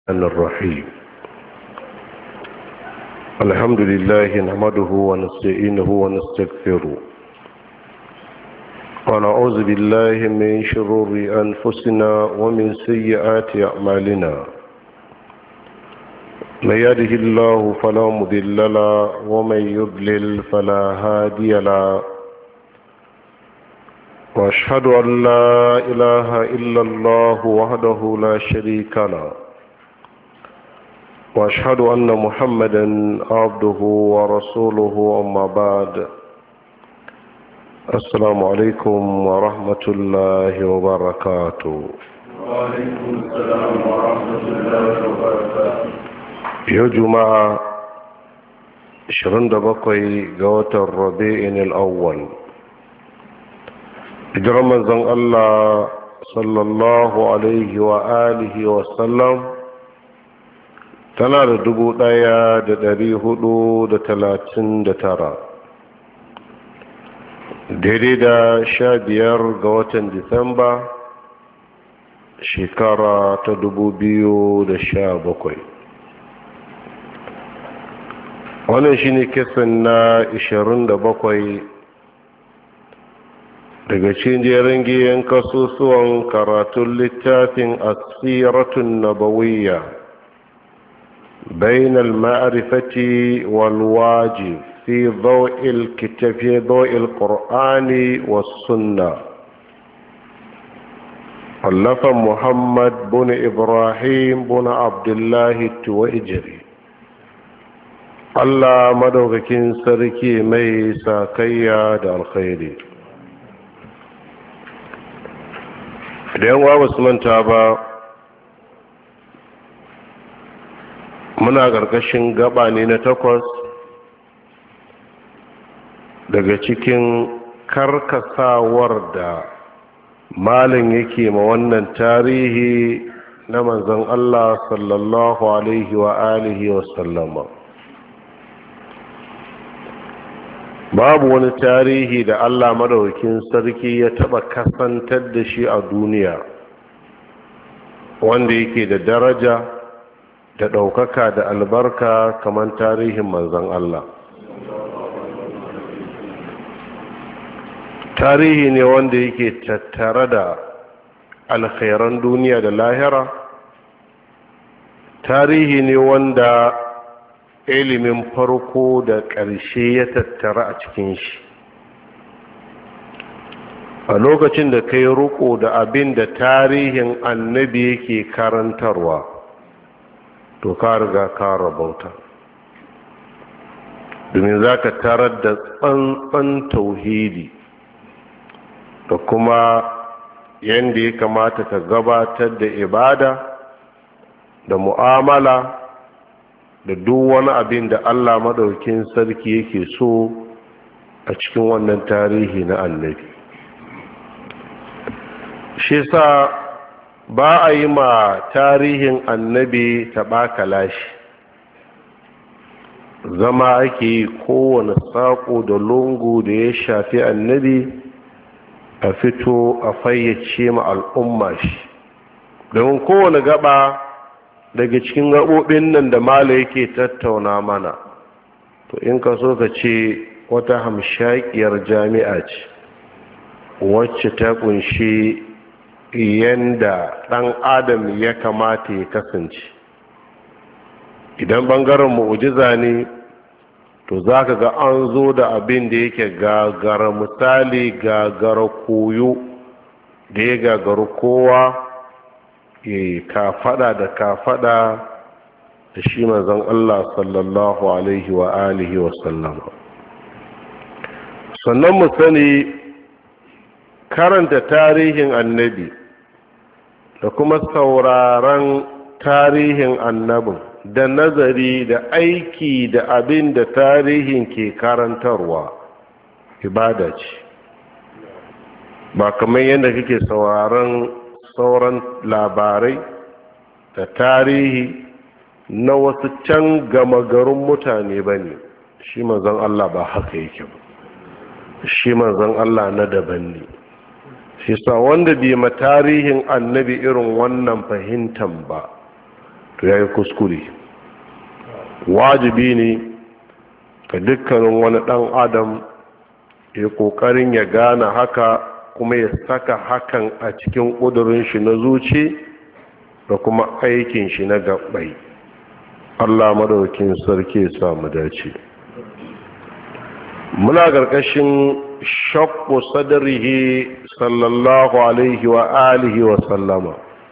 الرحيم. الحمد لله نحمده ونستعينه ونستغفره ونعوذ بالله من شرور أنفسنا ومن سيئات أعمالنا. من يهده الله فلا مضل له ومن يضلل فلا هادي له، وأشهد أن لا إله إلا الله وحده لا شريك له، وأشهد أن محمدا عبده ورسوله. أما بعد، السلام عليكم ورحمة الله وبركاته. وعليكم السلام ورحمة الله وبركاته. يا جماعة 27 ga watan Rabi'in al-Awwal، hijirar manzon Allah sallallahu alaihi wa alihi wa sallam tana da 1439, daidai da 15 ga watan Disamba shekara ta 2017. wannan shine kisan na 27 daga cikin jerin giyan kasusuwan karatun littafin asiratun nabawiyya بين المعرفة والواجب في ضوء القرآن والسنة، ألف محمد بن إبراهيم بن عبد الله التويجري. الله مدوكين سركي ميسا كياد الخير. دعوة واسمان تابا، muna ƙarƙashin gaba ne na 8 daga cikin karkasawar da malin yake ma wannan tarihi na manzon Allah sallallahu alaihi wa alihi wa sallama. Babu wani tarihi da Allah madaukakin sarki ya taba kasantar da shi a duniya wanda yake da daraja da ɗaukaka da albarka kamar tarihin manzon Allah. Tarihi ne wanda yake tattare da alkhairan duniya da lahira. Tarihi ne wanda ilimin farko da ƙarshe ya tattara a cikin shi. A lokacin da kai riko da abin da tarihin annabi yake karantarwa, to ka riga ka rabauta, domin za ka tarar da tsantsan tauhidi da kuma yadda ya kamata ka gabatar da ibada da mu'amala da duk wani abin da Allah madaukin sarki yake so a cikin wannan tarihi na annabi. Shi sa ba a yi ma tarihin annabi taɓa shi, zama ake yi kowane saƙo da lungu da ya shafi annabi a fito a fayyace ma al'umma shi, domin kowane gaba daga cikin gaɓoɓin nan da mala yake tattauna mana, to in ka so ka ce wata hamshakiyar jami'a ce wacce ta ƙunshi yanda ɗan adam ya kamata ya kasance. Idan ɓangaren mu'ujiza ne, to za ka ga an zo da abin da yake gagara misali, gagara koyo, da ya gagaru kowa ya kafada da kafada da shi manzon Allah sallallahu alaihi wa alihi wa sallama. Sannan mu sani karanta tarihin annabi da kuma sauraron tarihin annabin da nazari da aiki da abin da tarihin ke karantarwa ibada ce, ba kamar yadda kake sauraron sauran labarai da tarihi na wasu can gama garin mutane ba ne. Shi manzon Allah ba haka yake ba, shi manzon Allah na daban ne. shi sa wanda bai ma tarihin annabi irin wannan fahimtan ba, to ya yi kuskure. Wajibi ne ga dukkanin wani ɗan adam ya ƙoƙarin ya gane haka kuma ya saka hakan a cikin ƙudurin shi na zuci da kuma aikin shi na gaɓɓai. Allah madaukin sarki ya samu dace. Muna ƙarƙashin shakku sadrihi sallallahu alaihi wa alihi wa sallama,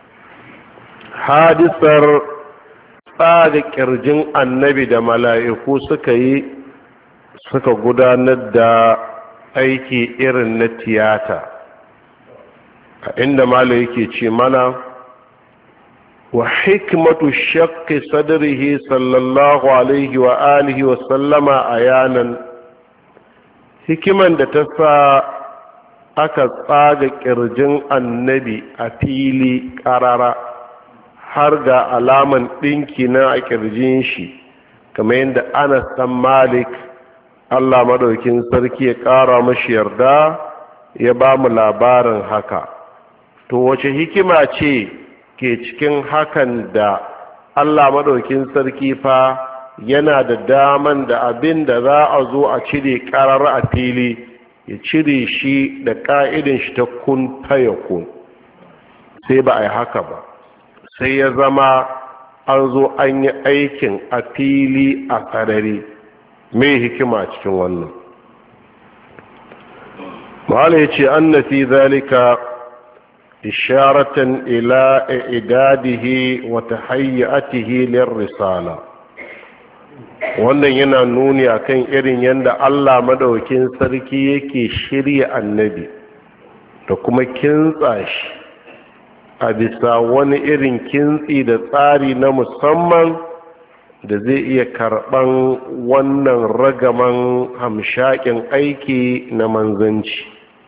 hadisar tsaga ƙirjin annabi da mala'iku suka gudanar da aiki irin na tiyata, a inda mala yake ce mana wa hikmatu shakki sadrihi sallallahu alaihi wa alihi wa sallama ayanan, hikiman da ta sa aka tsaga ƙirjin annabi a fili ƙarara har ga alaman ɗinki na a ƙirjin shi, kamar yadda Anas ɗan Malik Allah madaukin sarki ya ƙara mashi yarda ya ba mu labarin haka. To wace hikima ce ke cikin hakan da Allah madaukin sarki fa yana da daman da abin da za a zo a cire ƙarar a fili ya cire shi da ƙa'idin shi ta kun fayakun, sai ba a yi haka ba, sai ya zama an zo an yi aikin a fili a sarari. Mai hikima cikin wannan? Ma'ala ya ce an na fi zalika isharatan ila idadihi wa tahayyatihi lirrisala. Wannan yana nuni akan irin yadda Allah madaukin sarki yake shirya annabi da kuma kintsa shi a bisa wani irin kintsi da tsari na musamman da zai iya karɓan wannan ragaman hamshakin aiki na manzanci.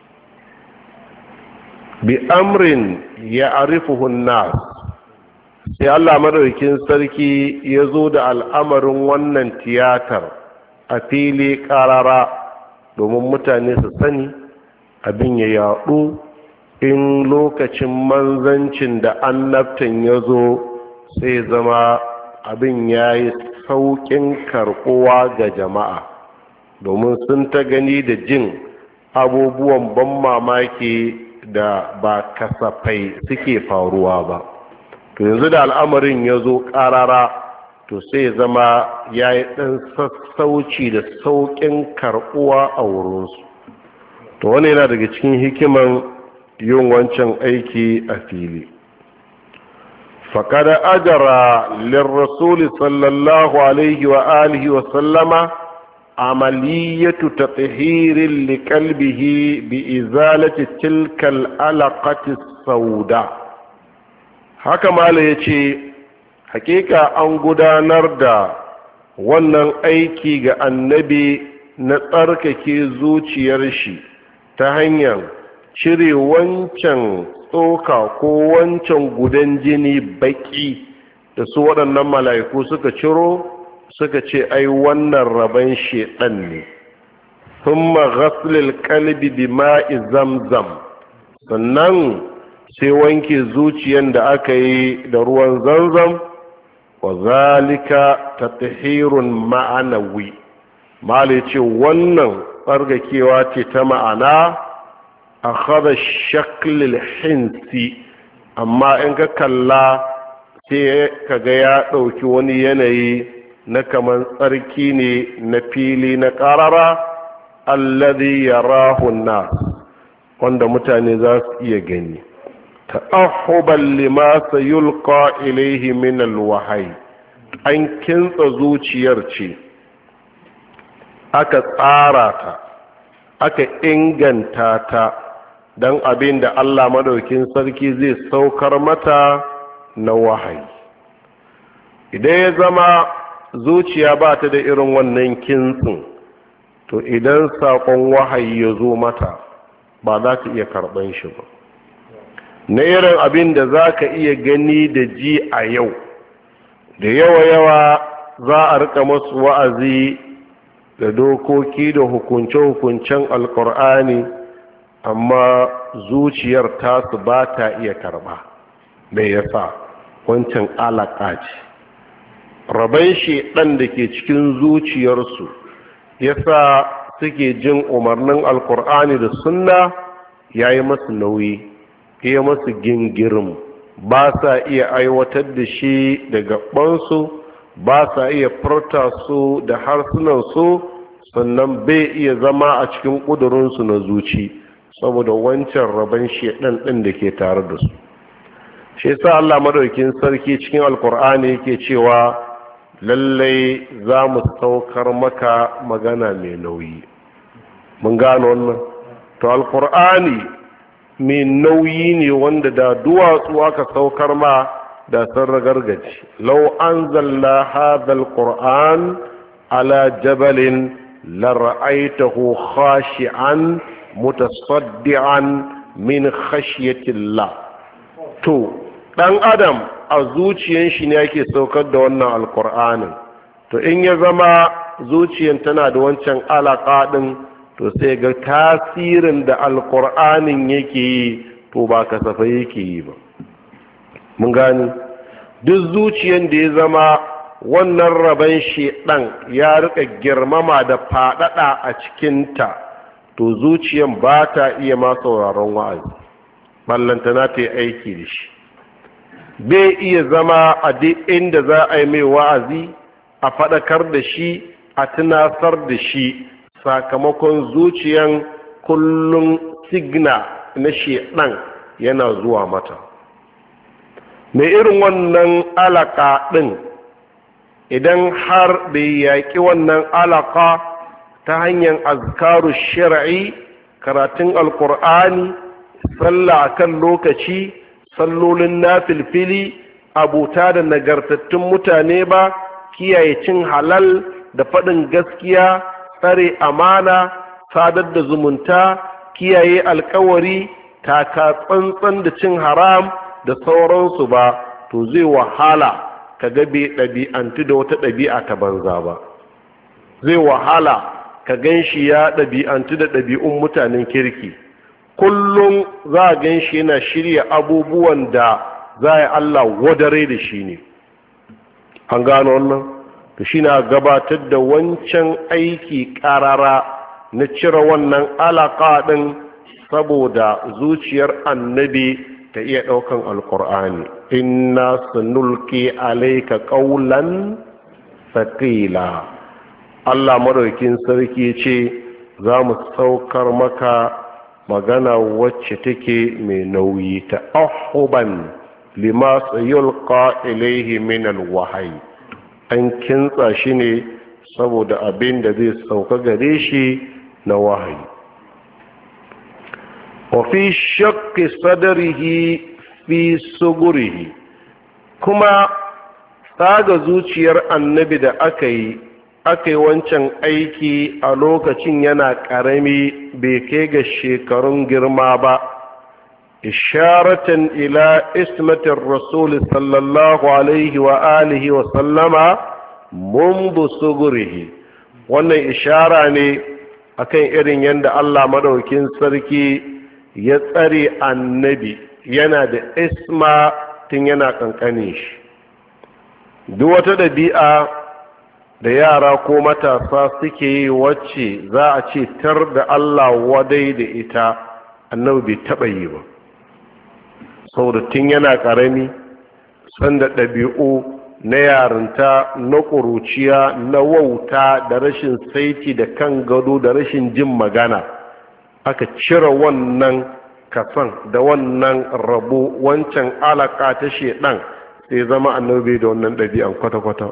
Bi amrin ya arifuhun nas, sai Allah madaukin sarki ya zo da al'amarin wannan tiyatar a fili ƙarara domin mutane su sani, abin ya yaɗu. In lokacin manzancin da annabtan ya zo sai zama abin ya yi sauƙin karɓuwa ga jama'a, domin sun ta gani da jin abubuwan ban mamaki da ba kasafai suke faruwa ba. To yanzu da al'amarin ya zo ƙarara, to sai zama ya yi ɗan sassauci da sauƙin karɓuwa a wurinsu. To wani yana daga cikin hikiman yin wancan aiki a fili. فقد أجرى للرسول صلى الله عليه وآله وسلم عملية تطهير لقلبه بإزالة تلك العلقة السوداء. haka mala ya ce hakika an gudanar da wannan aiki ga annabi na tsarkake zuciyar shi ta hanyar cire wancan tsoka ko wancan gudan jini baki da su waɗannan mala'iku suka ciro suka ce ai wannan rabon shedan ne. thumma ghaslil qalbi bima'i zamzam, sannan sai wanke zuciyan da aka yi da ruwan zamzam. wa zalika tathhirun ma'anawi, malai ce wannan tsarkakewa ce ta ma'ana. akhadha shaklil hinsi, amma in ka kalla sai kaga ya ɗauki wani yanayi na kaman tsarki ne na fili na ƙarara, alladhi yarahu an-nas, wanda mutane za su iya gani. ta'ahuban lima sayulqa ilayhi min al-wahyi, an kintsa zuciyar ce, aka tsara ta, aka inganta ta don abin da Allah madaukin sarki zai saukar mata na wahayi. Idan ya zama zuciya ba ta da irin wannan kintsin, to idan saƙon wahayi ya zo mata ba za ta iya karɓan shi ba. Na irin abin da za ka iya gani da ji a yau, da yawa-yawa za a rika masu wa'azi da dokoki da hukunce-hukuncen alkur'ani, amma zuciyar tasu ba ta iya karba. Mai yasa wancan alaƙa ce. raban shedan da ke cikin zuciyarsu yasa suke jin umarnin alkur'ani da sunna yayi masu nauyi, ya masu gingirin, ba sa iya aiwatar da shi da gabansu, ba sa iya furta su da harsunansu, sannan bai iya zama a cikin ƙudurinsu na zuci saboda wancan rabon shedan ɗin da ke tare da su. Shi yasa Allah madaukin sarki cikin alkur'ani yake cewa lallai za mu saukar maka magana mai nauyi. Mun gano wannan? To alkur'ani mai nauyi ne wanda da duwatsu aka saukar ma da sun ragargaji. Lau anzalna hadha alquran ala jabalin lara'aitahu khashi'an mutasaddian min khashyatillah. To dan adam a zuciyan shi ne yake saukar da wannan alqur'anin. To in ya zama zuciyan tana da wancan alaka din, to sai ga tasirin da alqur'anin yake yi to ba kasafai yake yi ba. Mun gani duk zuciyan da ya zama wannan raban shedan ya rika girmama da fadada a cikinta, to zuciyan ba ta iya ma sauraron wa'azi, ballantana ta yi aiki da shi. Bai iya zama a duk inda za a yi mai wa'azi, a faɗakar da shi, a tunasar da shi, sakamakon zuciyan kullum signa na shedan yana zuwa mata. Mai irin wannan alaka ɗin idan har bai yaƙi wannan alaka ta hanyar azkaru shari'i, karatun alkur'ani, sallah akan lokaci, sallolin nafilfili, abuta da nagartattun mutane ba, kiyaye cin halal da faɗin gaskiya, tsare amana, sadar da zumunta, kiyaye alkawari, taka tsantsan da cin haram da sauransu ba, to zai wahala ka ga bai ɗabi'antu da wata ɗabi'a ta banza ba. Zai wahala ka gan shi ya ɗabi'antu da ɗabi'un mutanen kirki. Kullum za a gan shi yana shirya abubuwan da za a yi Allah wadare da shi ne. An gano wannan? To shi na gabatar da wancan aiki ƙarara na cire wannan alaƙa ɗin saboda zuciyar annabi ta iya ɗaukan alƙur'ani. Inna sanulki alaika ƙaulan saƙila. Allah madaukin sarki ce za mu saukar maka magana wacce take mai nauyi, ta ahuban lima yulqa ilaihi min alwahyi. An kintsa shi ne saboda abin da zai sauka gare shi na wahayi. wa fi shaqqi sadrihi fi sugurihi, kuma tsaga zuciyar annabi da aka yi wancan aiki a lokacin yana ƙarami, bai kai ga shekarun girma ba, isharatan ila ismatin rasul sallallahu alaihi wa alihi wa sallama mundu sugurihi. Wannan ishara ne akan irin yadda Allah madaukin sarki ya tsare annabi yana da isma tun yana kankane shi. Duk wata ɗabi'a da yara ko matasa suke yi wacce za a ce tar da Allah wadai da ita, annabi bai taɓa yi ba. Saboda tun yana ƙarami, sanda ɗabi'u na yarinta, na ƙuruciya, na wauta da rashin saiti da kan gado da rashin jin magana, aka cire wannan kasan da wannan rabo, wancan alaka ta shedan, sai zama annabi da wannan ɗabi'an kwata-kwata.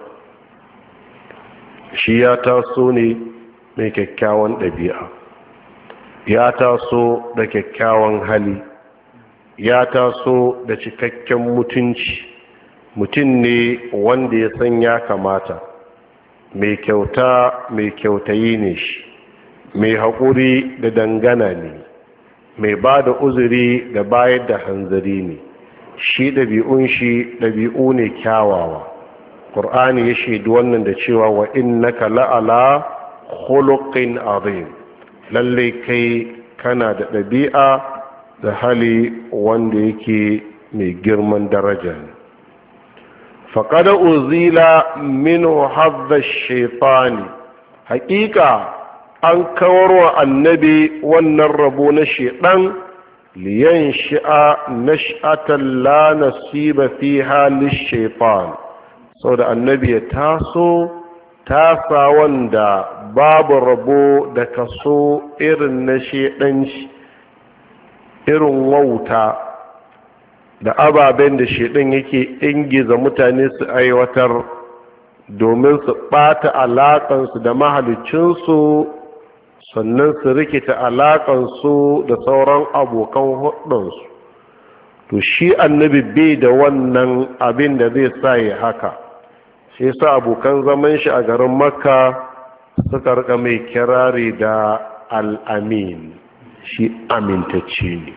Shi ya taso ne mai kyakkyawan ɗabi'a, ya taso da kyakkyawan hali, ya taso da cikakken mutunci, mutum ne wanda ya san ya kamata, mai kyauta mai kyautayi ne shi, mai haƙuri da dangana ne, mai ba da uzuri da bayar da hanzari ne. Shi ɗabi'un shi ɗabi'u ne kyawawa. Qur'ani ya shaidu wannan da cewa wa innaka la'ala khuluqin azim, lalle kai kana da ɗabi'a da hali wanda yake mai girman daraja. faqad uzila minhu hadha ash-shaytani haqiqa an kawarwa annabi wannan rabo na shedan liyan shi'a nash'atan la nasiba fiha lish-shaytan saboda annabi ya taso tasa wanda babu rabo da kaso irin na shedanci, irin wauta da ababen da shedan yake ingiza mutane su aiwatar domin su ɓata alaƙansu da mahalicinsu, sannan su rikita alaƙansu da sauran abokan hudunsu. To shi annabi bai da wannan abin da zai sa ya haka, shi sa abokan zaman shi a garin Makka suka rika mai kirari da al'amin, shi amintacce ne.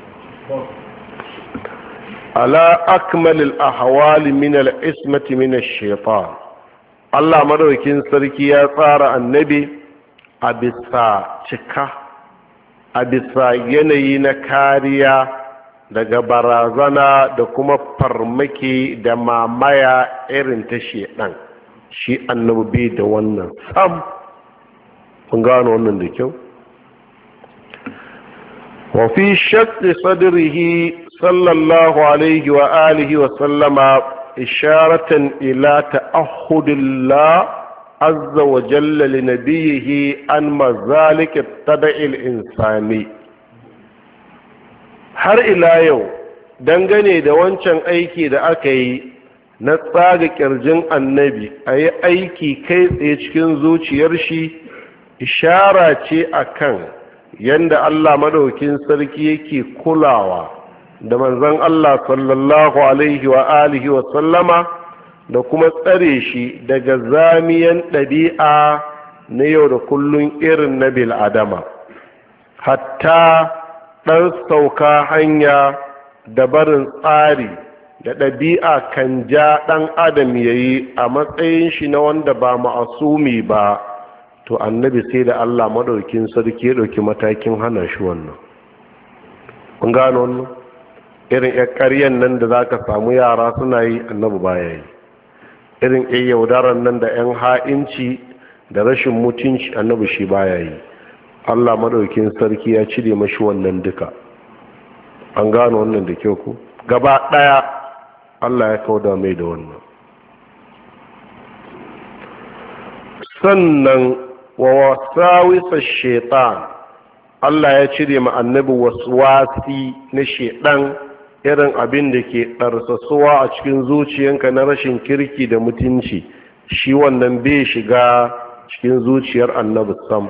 Ala akmalil ahwali min al-ismati min ash-shaytan, Allah madaukin sarki ya tsara annabi a bisa cika, a bisa yanayi na kariya daga barazana da kuma farmaki da mamaya irin ta shedan. Shi annabi da wannan sam, kun gano wannan da kyau. wa fi shaqqi sadrihi sallallahu alaihi wa alihi wa sallama isharatan ila ta'ahhudillah azza wa jalla li nabiyhi an mazalik at-tab'il insani. Har ila yau dangane da wancan aiki da aka yi na tsaga kirjin annabi a yi aiki kai tsaye cikin zuciyar shi, ishara ce akan yanda Allah madaukin sarki yake kulawa da manzon Allah sallallahu alaihi wa alihi wa sallama da kuma tsare shi daga zamiyan ɗabi'a na yau da kullun irin na bil'adama, hatta ɗan sauka hanya da barin tsari da ɗabi'a kan ja ɗan adam ya yi a matsayin shi na wanda ba ma'asumi ba, to annabi sai da Allah maɗaukin sarki ya ɗauki matakin hana shi wannan. kun gano wannan irin ƴan ƙaryan nan da za ka samu yara suna yi, annabi baya yi. irin ƴan yaudaran nan da ƴan ha'inci da rashin mutunci, annabi shi baya yi. Allah madaukin sarki ya cire mashi wannan duka. An gano wannan da kyau ku gaba daya Allah ya kauda mai da wannan. Sannan wa wasawisa shaitan, Allah ya cire ma annabi waswasi na shaitan, irin abin da ke ɗarsasuwa a cikin zuciyanka na rashin kirki da mutunci, shi wannan bai shiga cikin zuciyar annabi sam.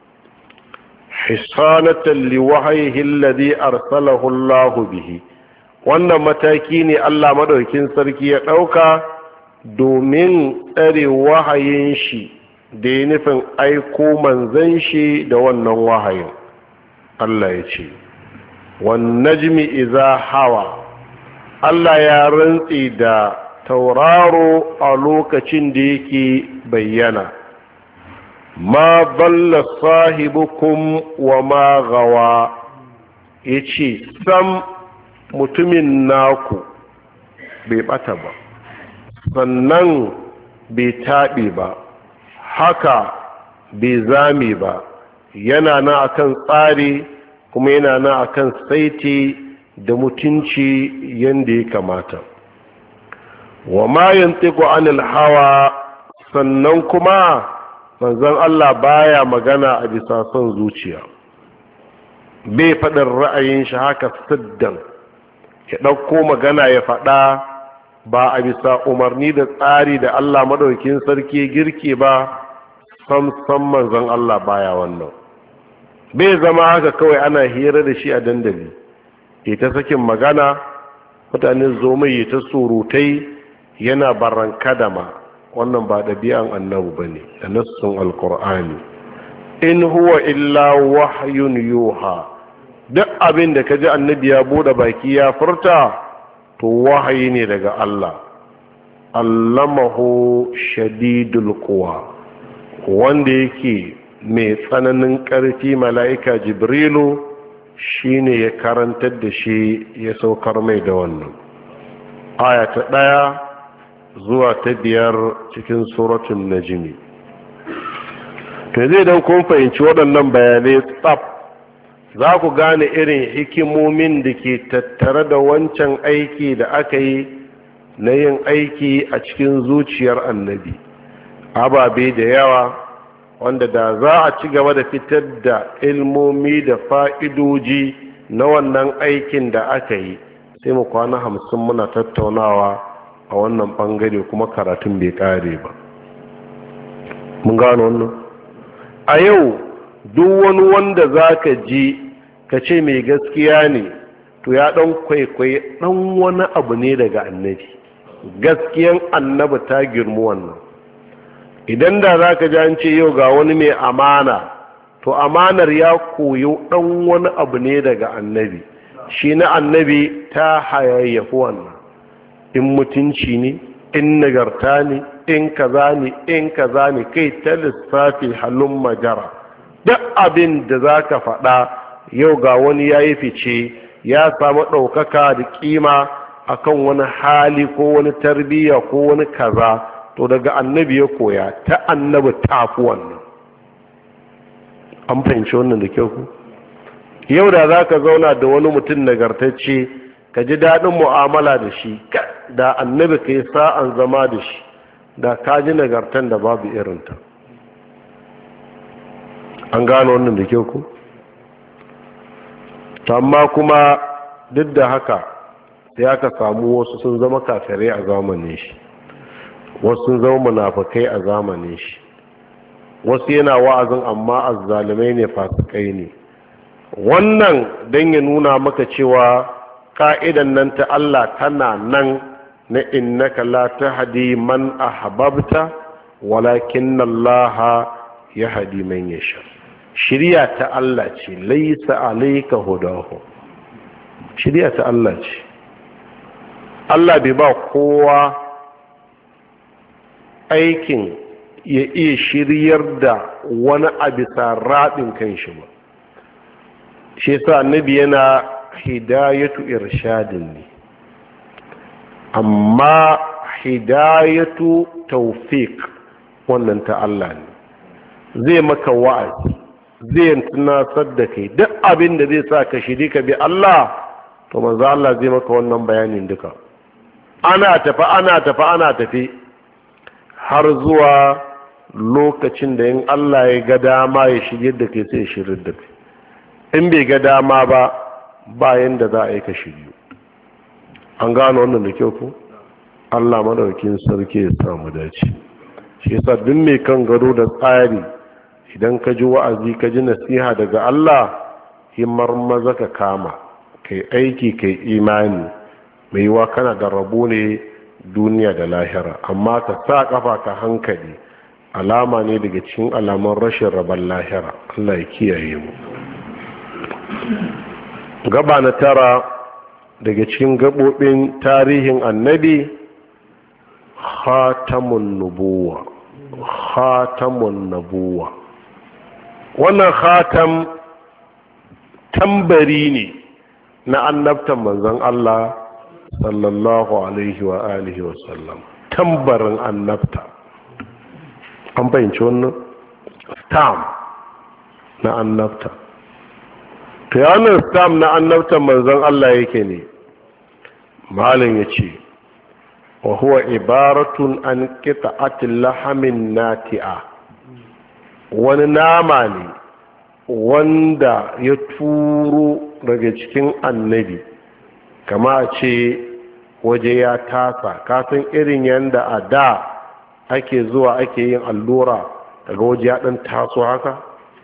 hisanatan liwahyihi alladhi arsalahu Allah bihi, wannan mataki ne Allah madaukin sarki ya dauka domin tsare wahayin shi da ya nufin aiko manzon shi da wannan wahayin. Allah ya ce wan najmi idza hawa, Allah ya rantsi da tauraro a lokacin da yake bayyana. ma dalla sahibukum wa ma gawa, yace sam mutumin naku bai bata ba, sannan bai taɓe ba, haka bai zame ba, yana na akan tsari kuma yana na akan saiti da mutunci yanda ya kamata. wa ma yantiqu anil hawa, sannan kuma manzon Allah baya magana a bisa son zuciya, bai faɗin ra'ayin shi haka siddan ya ɗauko magana ya faɗa ba a bisa umarni da tsari da Allah madaukin sarki girki ba. sam manzon Allah baya wannan. bai zama haka kawai ana hira da shi a dandali ya ta sakin magana, mutane zo mai ta surutai yana barranka da ma, wannan ba ɗabi'an annabu ba ne da nassun alkur'ani. in huwa illa wahyun yuha, duk abin da ka ji annabi ya bude baki ya furta to wahayi ne daga Allah. allamahu shadidul quwa, wanda yake mai tsananin ƙarfi mala'ika jibrilu shine ya karantar da shi ya saukar mai da wannan. aya ta 1 zuwa ta 5 cikin suratun najmi. to zai don kun fahimci waɗannan bayanai tsaf za ku gane irin hikimomin da ke tattare da wancan aiki da aka yi na yin aiki a cikin zuciyar annabi, ababe da yawa wanda da za a ci gaba da fitar da ilmomi da fa'idoji na wannan aikin da aka yi sai mu kwana 50 muna tattaunawa a wannan ɓangare kuma karatun bai ƙare ba. Mun gano wannan? A yau duk wani wanda za ka ji ka ce mai gaskiya ne to ya ɗan kwaikwayi ɗan wani abu ne daga annabi. Gaskiyan annabi ta girmu wannan. Idan da za ka ji an ce yau ga wani mai amana to amanar ya koyo ɗan wani abu ne daga annabi. Shi na annabi ta hayayyafi wannan. In mutunci ne, in nagarta ne, in kaza ne, in kaza ne, kai ta lissafi halin majara. Duk abin da za ka faɗa yau ga wani ya yi fice ya samu ɗaukaka da ƙima akan wani hali ko wani tarbiyya ko wani kaza, to daga annabi ya koya, ta annabi tafi wannan. An fahimci wannan da kyau ku? Yau da za ka zauna da wani mutum nagartacce ka ji daɗin mu'amala da shi, da annabi ka yi sa'an zama da shi, da ka ji nagartan da babu irinta. An gano wannan da kyau ku? Amma kuma duk da haka sai aka samu wasu sun zama kafirai a zamanin shi, wasu sun zama munafukai a zamanin shi, wasu yana wa'azin amma azzalumai ne, fasikai ne. Wannan don ya nuna maka cewa ka'idan nan ta Allah tana nan na innaka la tahdi man ahbabta walakin Allah yahdi man yasha. Shiriya ta Allah ce, laysa alayka hudahu. Shiriya ta Allah ce. Allah bai ba kowa aikin ya iya shiryar da wani abisa raɗin kanshi ba. Shi yasa annabi yana hidayatu irshadin ne, amma hidayatu tawfiq wannan ta Allah ne. Zai maka wa'azi, zai tunasar da kai duk abin da zai sa ka shiri ka bi Allah, to manzo Allah zai maka wannan bayanin duka. Ana tafi har zuwa lokacin da in Allah ya ga dama ya shirye da kai sai ya shirye da kai. In bai ga dama ba bayan da za a yi ka shiryu. An gano wannan da kyau ko? Allah madaukin sarki ya samu dace. Shi yasa duk mai kan gado da tsari idan ka ji wa'azi ka ji nasiha daga Allah, himmar maza ka kama kai aiki kai imani, mai yiwa kana da rabo ne duniya da lahira, amma ka sa kafa ka hankali alama ne daga cikin alamun rashin rabon lahira. Allah ya kiyaye mu. Gaba na 9 daga cikin gabobin tarihin annabi, khatamun nubuwa. Wannan khatam tambari ne na annabtan manzon Allah sallallahu alaihi wa alihi wa sallam. Tambarin annabta. An fahimci wannan? Stamp na annabta. To yanar stamp na annabtan manzon Allah yake ne. Malin ya ce, wa huwa ibaratun an qita'atil lahamin nati'a. Wani nama ne wanda ya turo daga cikin annabi, kama ce waje ya tasa. Kasan irin yanda a da ake zuwa ake yin allura daga waje ya dan taso haka,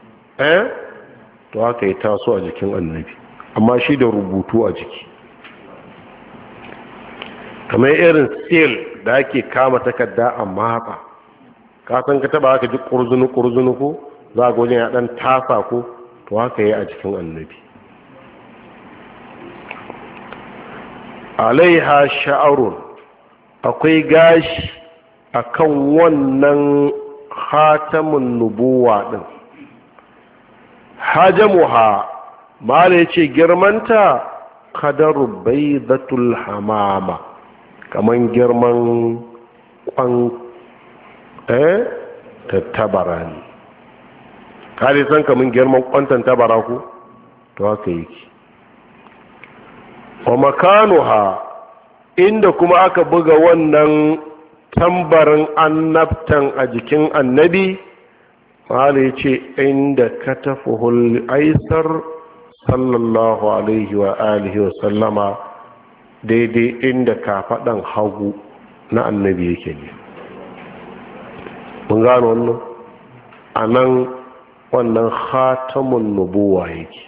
to haka ya taso a jikin annabi, amma shi da rubutu a jiki, kamar irin seal da ake kama takarda a matsa. Kasan ka taba haka ji kurzunu ko za ga wajen ya dan tasa ko, to haka yi a jikin annabi. Alaiha sha'arun, akwai gashi akan wannan khatamun nubuwa din. Hajamuha, mala yace girmanta kadaru baydatul hamama, kaman girman kwan tattabara ne. kare san kamun girman kwan tattabara ku to haka yake. wa makanuha, inda kuma aka buga wannan tambarin annabtan a jikin annabi, mahala ya ce inda katafuhul aisar sallallahu alaihi wa alihi wa sallama, daidai inda kafaɗan hagu na annabi yake ne. mun gano wannan a nan wannan khatamun nubuwa yake.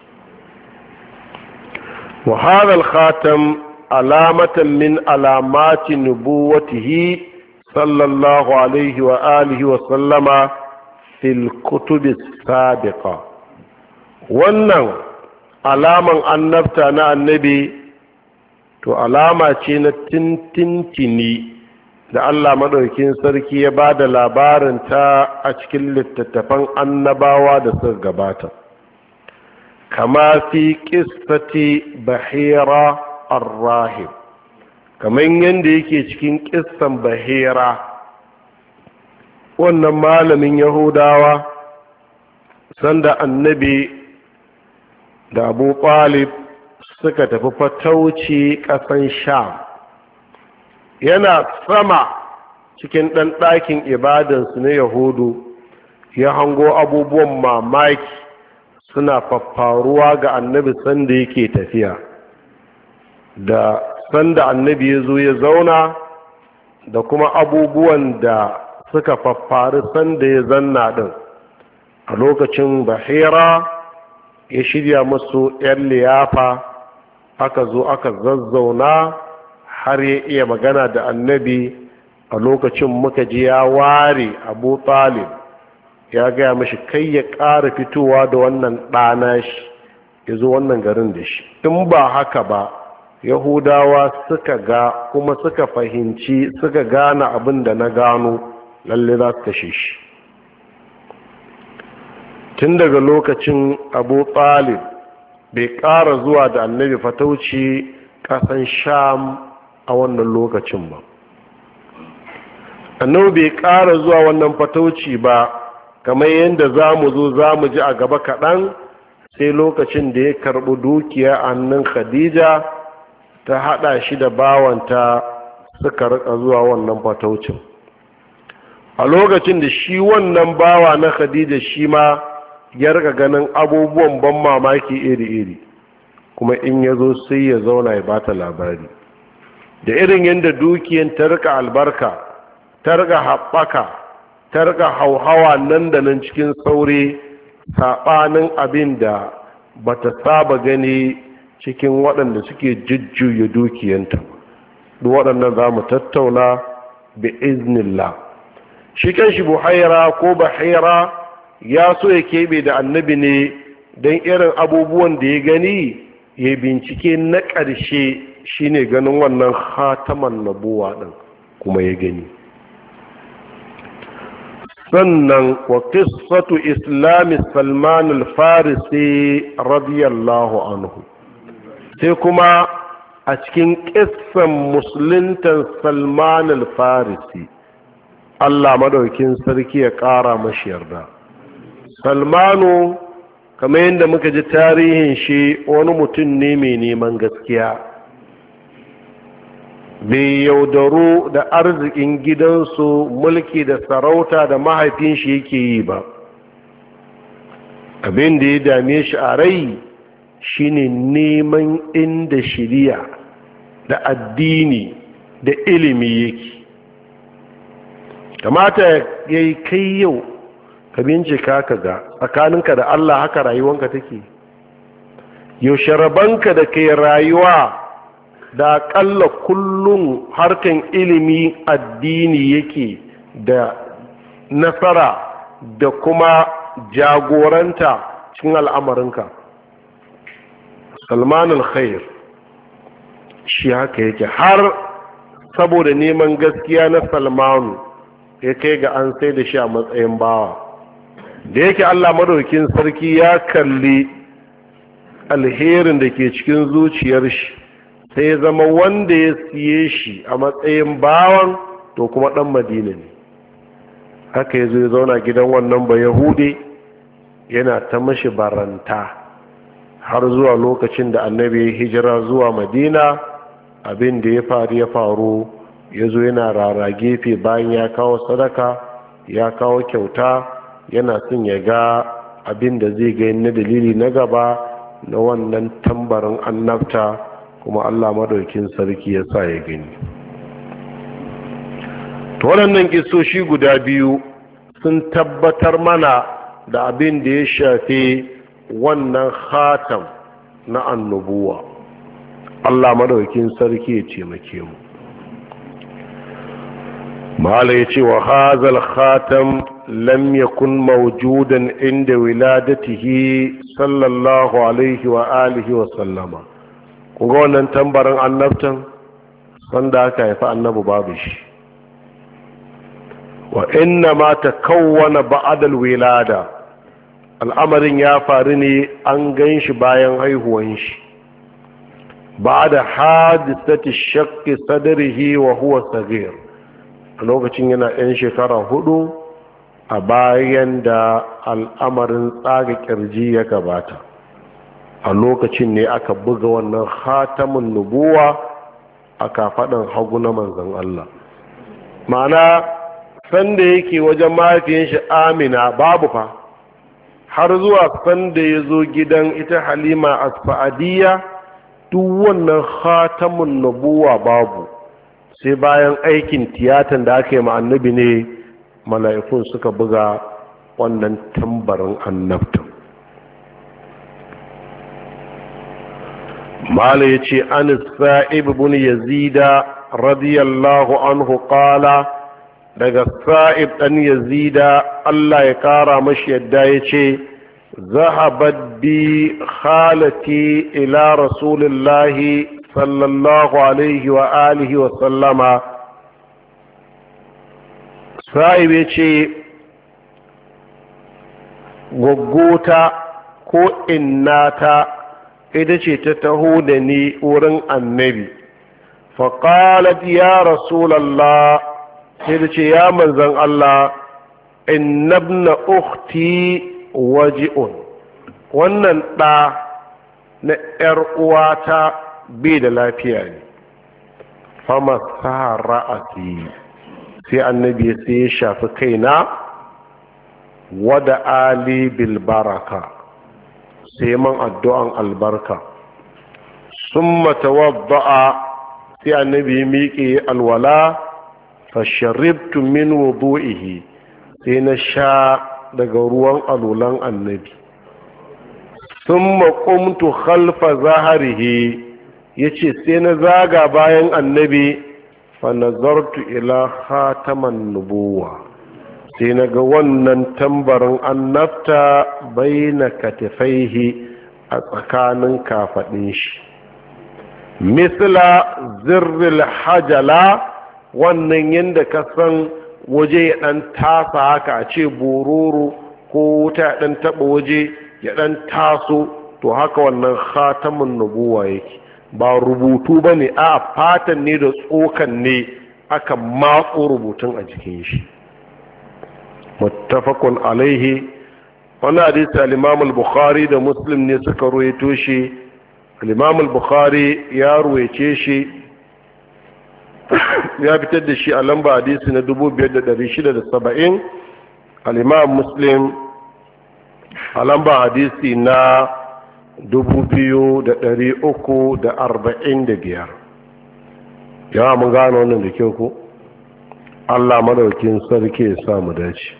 wa hadha al-khatam alamatan min alamati nubuwatihi sallallahu alaihi wa alihi wa sallama fil kutubi sabiqa. wannan alaman annabta na annabi to alama ce na tintintini da Allah madaukakin sarki ya ba da labarin ta a cikin littattafan annabawa da suka gabata, kama fi qissati bahira ar-rahib, kamar yadda yake cikin kissan bahira, wannan malamin yahudawa sanda annabi da abu talib suka tafi fatauci ƙasan sham, yana sama cikin ɗan ɗakin ibadansu na yahudu ya hango abubuwan mamaki suna faffaruwa ga annabi sanda yake tafiya, da sanda annabi ya zo ya zauna, da kuma abubuwan da suka faffari sanda ya zanna ɗin. a lokacin bahira ya shirya musu 'yan liyafa, aka zo aka zazzauna har ya iya magana da annabi. a lokacin muka ji ya ware abu talib, ya gaya mashi kai ya ƙara fitowa da wannan ɗana shi ya zo wannan garin da shi, in ba haka ba yahudawa suka ga kuma suka fahimci suka gane abin da na gano, lalle za su kashe shi. tun daga lokacin abu talib bai ƙara zuwa da annabi fatauci ƙasan sham a wannan lokacin ba. annabi bai ƙara zuwa wannan fatauci ba kamar yadda za mu zo za mu ji a gaba kaɗan, sai lokacin da ya karɓi dukiya a hannun khadija ta haɗa shi da bawanta suka rika zuwa wannan fataucin. a lokacin da shi wannan bawa na khadija shi ma ya rika ganin abubuwan ban mamaki iri-iri, kuma in ya zo sai ya zauna ya bata labari da irin yadda dukiyan ta rika albarka, ta rika haɓaka, ta rika hauhawa nan da nan cikin sauri, saɓanin abin da ba ta saba gani cikin waɗanda suke jujjuya dukiyanta. duk waɗannan za mu tattauna bi iznillah. shi kan shi buhaira ko bahira ya so ya keɓe da annabi ne don irin abubuwan da ya gani ya bincike na ƙarshe shine ganin wannan khataman nabuwa ɗin, kuma ya gani. sannan wa qissatu islami salman al-farisi radiyallahu anhu, sai kuma a cikin ƙissan musuluntan salman al-farisi, Allah madaukin sarki ya ƙara mashi yarda. salmanu kamar yadda muka ji tarihin shi wani mutum ne mai neman gaskiya, bai yaudaru da arzikin gidansu, mulki da sarauta da mahaifin shi yake yi ba. abin da ya dame shi a rai shine neman inda shiriya da addini da ilimi yake. kamata ya yi kai yau ka bincika ka ga tsakaninka da Allah haka rayuwanka take. yaushe rabanka da kai rayuwa da aƙalla kullum harkan ilimi addini yake da nasara da kuma jagoranta cikin al'amarinka. salman al-khair shi haka yake, har saboda neman gaskiya na salmanu ya kai ga an sai da shi a matsayin bawa. da yake Allah madaukin sarki ya kalli alherin da ke cikin zuciyar shi, sai ya zama wanda ya siye shi a matsayin bawan to kuma ɗan madina ne. haka ya zo ya zauna gidan wannan ba yahudi yana ta mashi baranta har zuwa lokacin da annabi ya hijira zuwa madina. abin da ya faru ya zo yana rara gefe bayan ya kawo sadaka ya kawo kyauta yana son ya ga abin da zai gani na dalili na gaba na wannan tambarin annabta, kuma Allah madaukin sarki ya sa ya gani. to waɗannan kisoshi guda biyu sun tabbatar mana da abin da ya shafi wannan khatam na annubuwa. Allah madaukin sarki ya taimake mu. mala ya ce wa hazal khatam lam yakun mawjudan inda wiladatihi sallallahu alaihi wa alihi wa sallama. kunga wannan tambarin annabtan sanda aka haifi annabi babu shi, wa inna ma takawwana ba'da alwilada. al'amarin ya faru ne an gan shi bayan haihuwan shi, ba'da hadisati shaqqi sadrihi wa huwa saghir, a lokacin yana ɗan shekara 4, a bayan da al'amarin tsaga kirji ya gabata. a lokacin ne aka buga wannan khatamun nubuwa a kafaɗan hagu na manzon Allah. ma'ana sanda yake wajen mahaifiyar shi Amina babu fa, har zuwa sanda ya zo gidan ita Halima Asfa'adiyya duk wannan khatamun nubuwa babu, sai bayan aikin tiyatan da aka yi ma annabi ne mala'ikun suka buga wannan tambarin annabta. mala ya ce an sa'ib ibn yazida radiyallahu anhu qala, daga sa'ib dan yazida Allah ya kara mashi yadda ya ce zahabat bi khalati ila rasulillahi sallallahu alaihi wa alihi wa sallama. sa'ib ya ce gwaggota ko innata ita ce ta taho da ni wurin annabi. faƙalat ya rasulallah, sai da ce ya manzan Allah, innabna ukhti waji'un, wannan ɗa na ‘yar uwata bai da lafiya ne. fama sa ra'asi, sai annabi sai ya shafi kaina, wada ali bil baraka, sai man addu'an albarka. summa tawadda'a, sai annabi ya miƙe alwala, fasharibtu min wudu'ihi, sai na sha daga ruwan alulan annabi. summa qumtu khalfa zahrihi, yace sai na zaga bayan annabi, fa nazartu ila khataman nubuwa, sai na ga wannan tambarin annabta baina katifaihi, a tsakanin kafaɗin shi. misla zirril hajala, wannan yadda ka san waje ya ɗan tasa haka a ce bororo ko wuta ya ɗan taɓa waje ya ɗan taso, to haka wannan khatamun nubuwa yake. ba rubutu ba ne, a fatan ne da tsokan ne aka matso rubutun a jikin shi. muttafaqun alaihi. wannan hadisi al-Imam al-Bukhari da Muslim ne suka ruwaito shi. al-Imam al-Bukhari ya ruwaice shi, ya fitar da shi a lamba hadisi na 5670. al-Imam Muslim a lamba hadisi na 2345. yawa mun gano wannan da kyau ko? Allah madaukin sarki ya sa mu dace.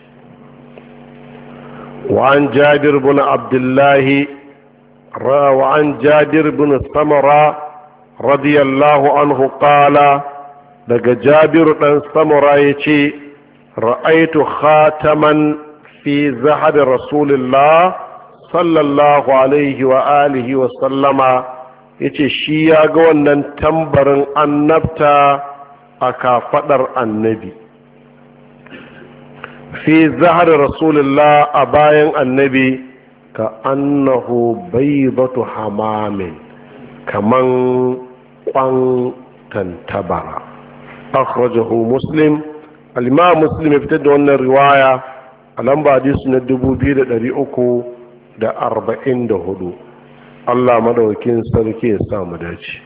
وعن جابر بن عبد الله وعن جابر بن سمرة رضي الله عنه قال، daga Jabir dan Samura yace ra'aytu khataman fi zahab rasulillah sallallahu alaihi wa alihi wa sallama, yace shi ya ga wannan tambarin annabta a kafadar annabi. fi zahar rasulullah, a bayan annabi, ka annahu baydatu hamamin, kaman kwan tantabara. akhrajahu muslim. al-imam muslim ya fitar da wannan riwaya a lamba hadisi na 2344. Allah madaukakin sarki ya sa mu dace.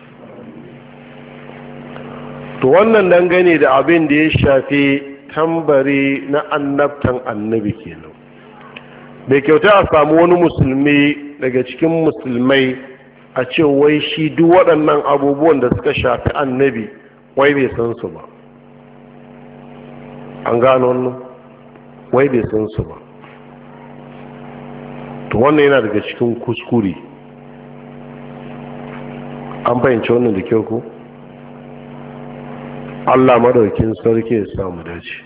to wannan dangane da abin da ya shafi tambari na annabtan annabi kenan. bai kyauta a samu wani musulmi daga cikin musulmai a ce wai shi duk waɗannan abubuwan da suka shafi annabi wai bai san su ba. an gano wannan wai bai san su ba. to wannan yana daga cikin kuskure. an fahimci wannan da kyau ko? Allah madaukin sarki ya samu dace.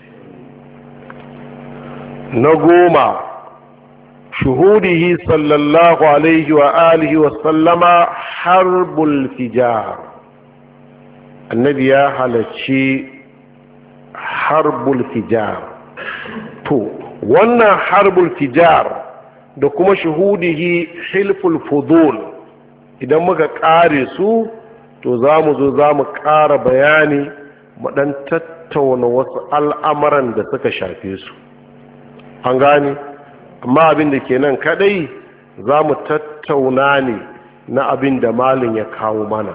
na 10 shuhudihi sallallahu alaihi wa alihi wa sallama harbul fijar. annabi ya halarci harbul fijar. to wannan harbul fijar da kuma shuhudihi hilful fudul idan muka kare su to za mu zo za mu ƙara bayani mu ɗan tattauna wasu al'amuran da suka shafe su. an gane amma abin da ke nan kadai za mu tattauna ne na abin da malin ya kawo mana.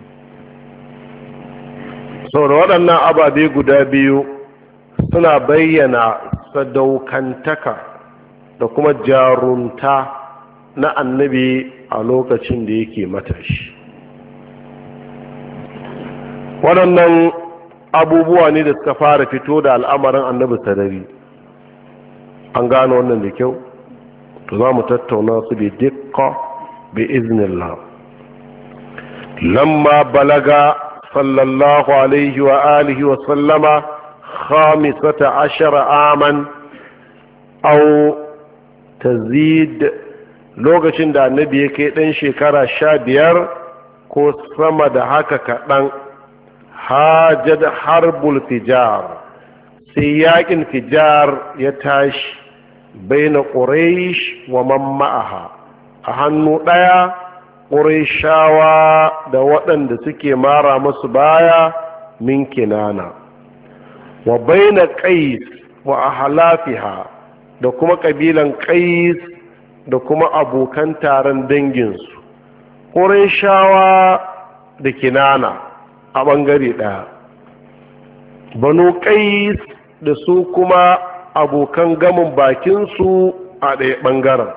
sau da waɗannan ababe guda biyu suna bayyana sadaukantaka da kuma jarunta na annabi a lokacin da yake matashi. waɗannan abubuwa ne da suka fara fito da al'amarin annabi sarari. an gano wannan da kyau to za mu tattauna su bi dukka bi iznillah. lamma balaga sallallahu alaihi wa alihi wa sallama 15 aman au tazid, lokacin da annabi ya kai ɗan shekara 15 ko sama da haka kaɗan, hajjad harbul fijar, sai yakin fijar ya tashi baina quraish wa man ma'aha. a hannu ɗaya qurayshawa da waɗanda suke mara musu baya min kinana, wa baina qais wa ahlafiha, da kuma kabilan qais da kuma abokan taron danginsu. qurayshawa da kinana a ɓangare ɗaya, banu qais da su kuma abokan gamin bakinsu a ɗaya ɓangaren.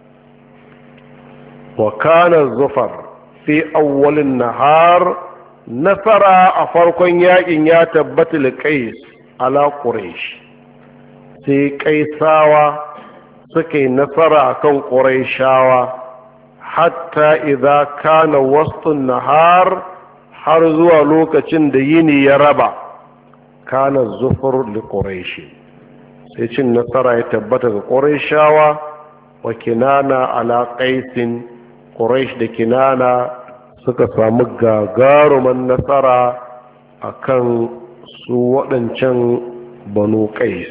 wa kana zufar fi awwalin nahar, nasara a farkon yakin ya tabbata li qais ala quraish, sai qaisawa suka yi nasara akan quraishawa hatta idza kana wastun nahar, har zuwa lokacin da yini ya raba, kana zufur li quraish, sai cin nasara ya tabbata ga qurayshawa. wa kinana ala qaisin, quraish da kinana suka samu gagaruman nasara akan su waɗancan banu qais.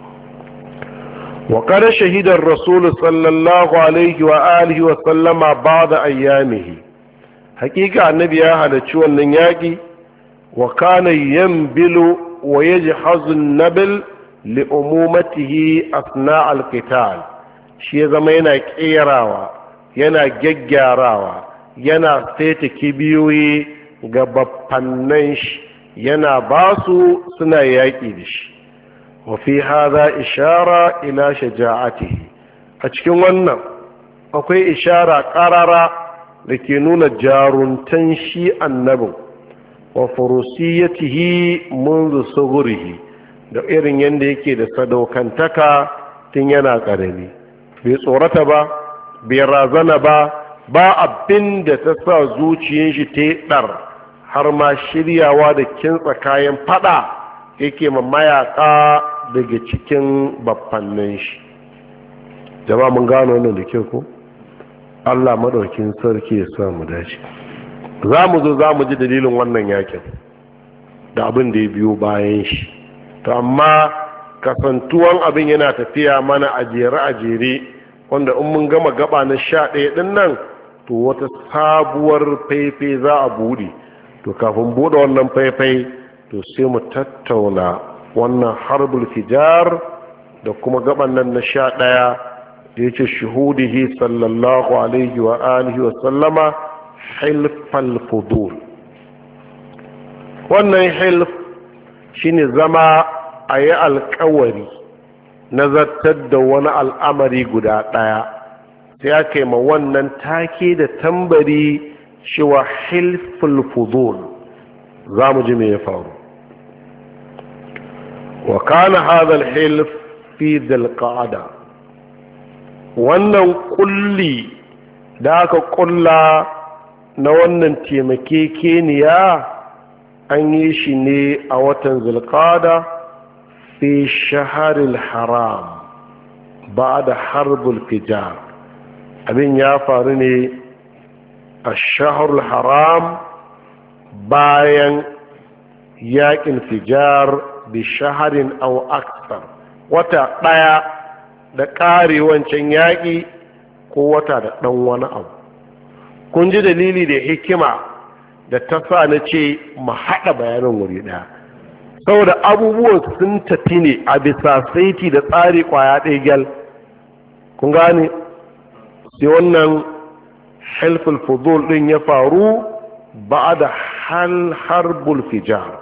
wa qad shahida ar-rasul sallallahu alaihi wa alihi wa sallama ba'da ayyamihi, hakika annabi ya halarci wannan yaki. wa kana yanbilu wa yajhazu an-nabil li umumatihi asna al-qital, shi ya zama yana kerawa, yana gyaggyarawa, yana saita kibiyoyi ga baffannan shi, yana basu suna yaƙi da shi. wa fi hadha ishara ila shaja'atihi, a cikin wannan akwai ishara ƙarara da ke nuna jaruntan shi annabin. wa furusiyatihi منذ صغره, da irin yadda yake da sadaukantaka tun yana ƙarami. bai tsorata ba, bai razana ba, ba abin da ta sa zuciyar shi ta ɗar, har ma shiryawa da kintsa kayan fada yake ma mayaka daga cikin baffannin shi. jama'a mun gano wannan da kyau ko? Allah madaukin sarki ya sa mu dace. za mu zo za mu ji dalilin wannan yakin da abin da ya biyo bayan shi. to amma kasantuwan abin yana tafiya mana a jere wanda in mun gama gaba na 11 din nan to wata sabuwar faifai za a bude. to kafin bude wannan faifai to sai mu tattauna wannan harbul fijar da kuma gaban nan na 11 da yace shuhudihi sallallahu alaihi wa alihi wa sallama hilfal fudul. wannan hilf shine zama a yi alkawari na zartar da wani al'amari guda ɗaya, sai aka yi ma wannan take da tambari cewa hilful fudul. za mu ji me ya faru. wa kana hadha al-hilf fi dhil-qa'da, wannan kulli da aka kulla na wannan taimakekeniya an yi shi ne a watan zulqa'da fi shaharil haram ba da harbul fijar. abin ya faru ne a shaharul haram bayan yakin fijar bi shaharin au aksar, wata ɗaya da ƙare wancan yaƙi ko wata da ɗan wani abu. kun ji dalili da hikima da ta sa na ce mu haɗa bayanin wuri ɗaya, saboda abubuwan sun tafi ne a bisa saiti da tsari ƙwaya ɗaya gyal. kun gane sai wannan hilful fudul ɗin ya faru ba da harbul fijar.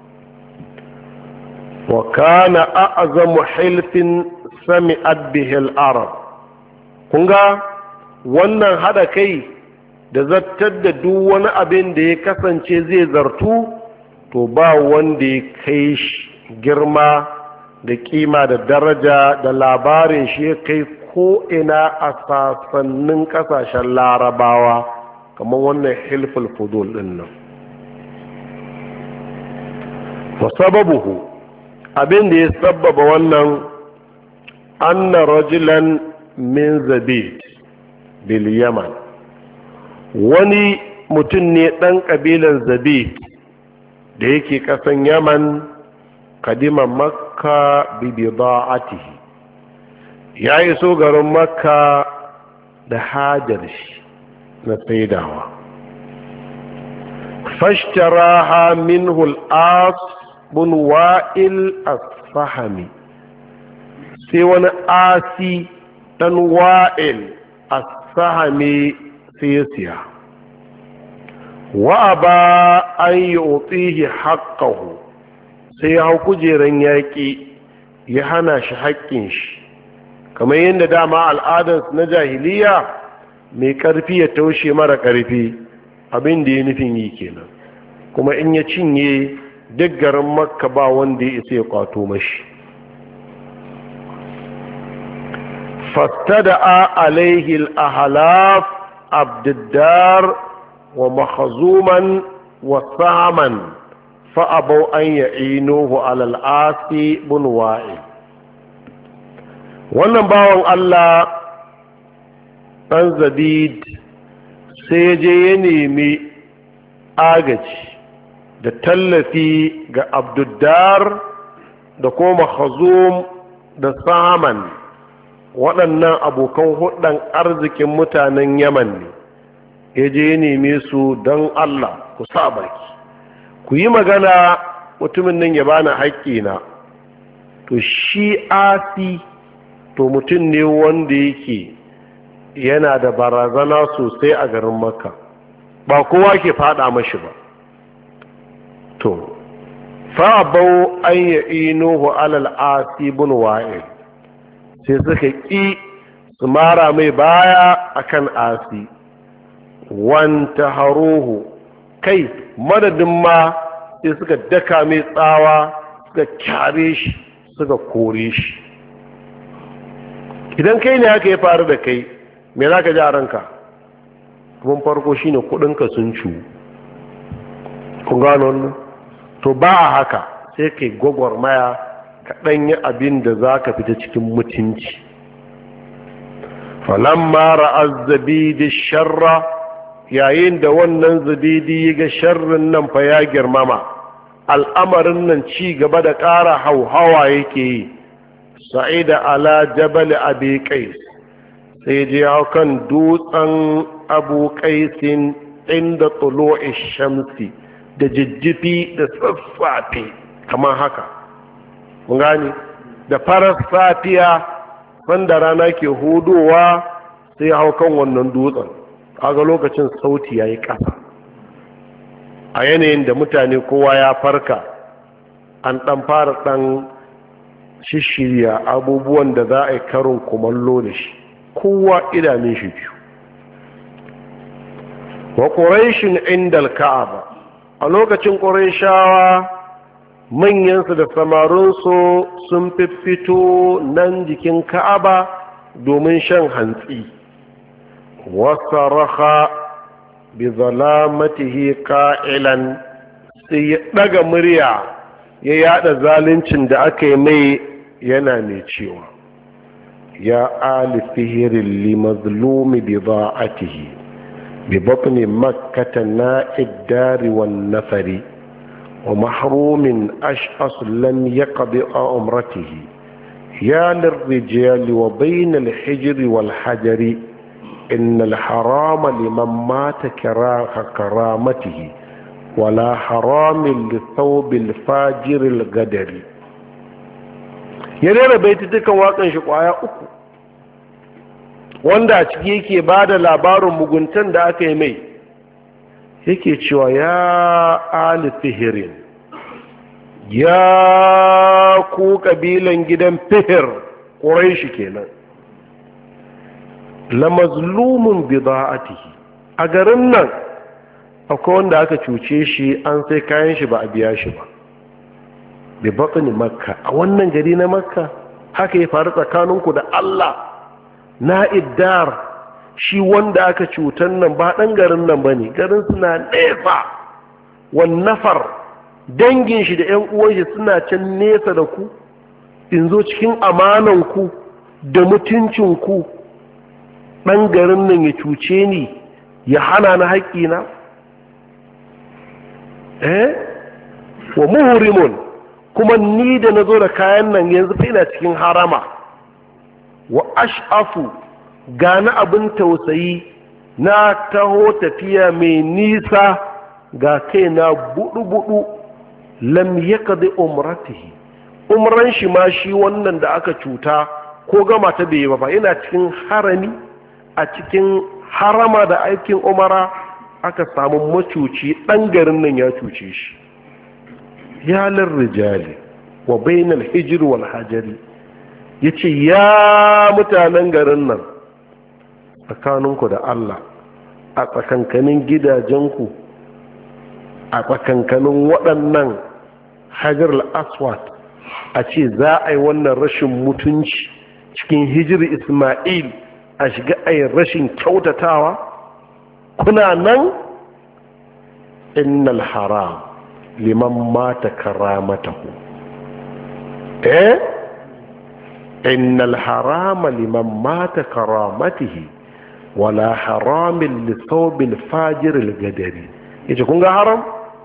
wa kana a'zamu hilfin sami'at bihi al-arab. kun ga wannan hada kai da zartar da duk wani abin da ya kasance zai zartu, to ba wanda ya kai girma da kima da daraja da labarin shi ya kai ko ina a sasannin kasashen larabawa kamar wannan hilful fudul din nan. wa sababuhu, abin da ya sababa wannan, anna rajulan min zabid bil yaman, wani mutum ne ɗan ƙabilan zabid da yake ƙasan yaman, kadima makka bi bida'atihi, ya iso garin makka da hajar shi na saidawa. fashtaraha minhu al-as bin wa'il as-sahami, sai wani asi dan wa'il as-sahami sai ya siya. wa ba an yi otsihi haƙƙahu, sai ya hau kujeran yaƙi ya hana shi haƙƙin shi, kamar yadda dama al'adarsu na jahiliya mai ƙarfi ya taushe mara ƙarfi, abin da ya nufin yi kenan. kuma in ya cinye duk garin makka ba wanda ya isa ya kwato mashi. fastada'a alaihi al-ahlaf abdiddar wa mahazuman wa saman fa'abau an ya'inuhu alal asi bin wa'il. wannan bawan Allah ɗan zabid sai je ya nemi agaji da tallafi ga abdiddar da kuma mahazum da saman. waɗannan abokan hudun arzikin mutanen yaman ne. ya je ya neme su don Allah ku sa baki, ku yi magana mutumin nan ya bani haƙƙina. to shi asi to mutum ne wanda yake yana da barazana sosai a garin makka, ba kowa ke fada mashi ba. to fa'abau an ya'inuhu alal asi bin wa'il, sai suka ƙi su mara mai baya akan asi. wanta haruhu, kai madadin ma sai suka daka mai tsawa, suka kyare shi, suka kore shi. idan kai ne haka ya faru da kai, me za ka ji a ranka? abin farko shine kudinka sun ciwu. kun gano wannan? to ba a haka, sai kai gwagwarmaya ka ɗanyi abin da za ka fita cikin mutunci. falamma ra'az zabidi sharra, yayin da wannan zabidi ga sharrin nan fa ya girmama, al'amarin nan ci gaba da ƙara hauhawa yake yi, sa'ida ala jabal abi qais, sai je hau kan dutsen abu qaisin inda tulu'i shamsi, da jijjifi da sassafe kamar haka mun gane da farar safiya wanda rana ke hudowa sai hau kan wannan dutsen kaga lokacin sauti yayi ƙasa a yanayin da mutane kowa ya farka an ɗan fara ɗan shishirya abubuwan da za a yi karin kumallo da shi kowa idanun shi biyu wa ƙuraishin inda ka'aba a lokacin ƙuraishawa manyansu da samarinsu sun fito nan jikin ka'aba domin shan hantsi wasa raha bi zalamatihi ƙa'ilan sai ya ɗaga murya ya yada zaluncin da aka yi mai yana mai cewa ya ali fihirin limazlumi bi za'atihi bi batni makkata na'id dari wan nafari wa mahrumin ash'as lam yaqdi umratihi ya lirrijali wa bayna al-hijri wal hajari inna al-harama liman mata karamatihi wala haramin lithawbil fajiril gadari ya rera baitutukan waƙan shi ƙwaya uku wanda a ciki yake ba da labarin muguntan da aka yi mai yake cewa ya ali fihirin ya ku ƙabilan gidan fihir ƙuraishi kenan la mazlumun bida'atihi a garin nan akwai wanda aka cuce shi an sai kayan shi ba a biya shi ba bi batni makka a wannan gari na makka haka ya faru tsakaninku da Allah na iddar shi wanda aka cutan nan ba dan garin nan bane garin suna nesa wan nafar dangin shi da ƴan uwan shi suna can nesa da ku in zo cikin amanan ku da mutuncin ku dan garin nan ya cuce ni ya hana na haƙƙina wa muhrimun kuma ni da nazo da kayan nan yanzu fa ina cikin harama wa ash'afu gani abin tausayi na taho tafiya mai nisa ga kaina budu lam yaqdi umratihi umran shi ma shi wannan da aka cuta ko gama ta bai ba ina cikin harami a cikin harama da aikin umara aka samu macuci ɗan garin nan ya cuce shi ya rijali wa bainal hijr wal hajari yace ya mutanen garin nan tsakaninku da Allah a tsakankanin gidajenku a tsakankanin waɗannan hajar al-aswad a ce za a yi wannan rashin mutunci cikin hijiri Isma'il a shiga a yi rashin kyautatawa kuna nan innal haram liman mata karamatahu innal harama liman mata karamatihi wala haramin lisawbil fajiril gadari yace kun ga haram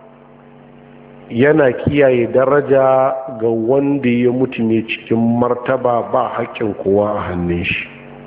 yana kiyaye daraja ga wanda ya mutu ne cikin martaba ba haƙƙin kowa a hannun shi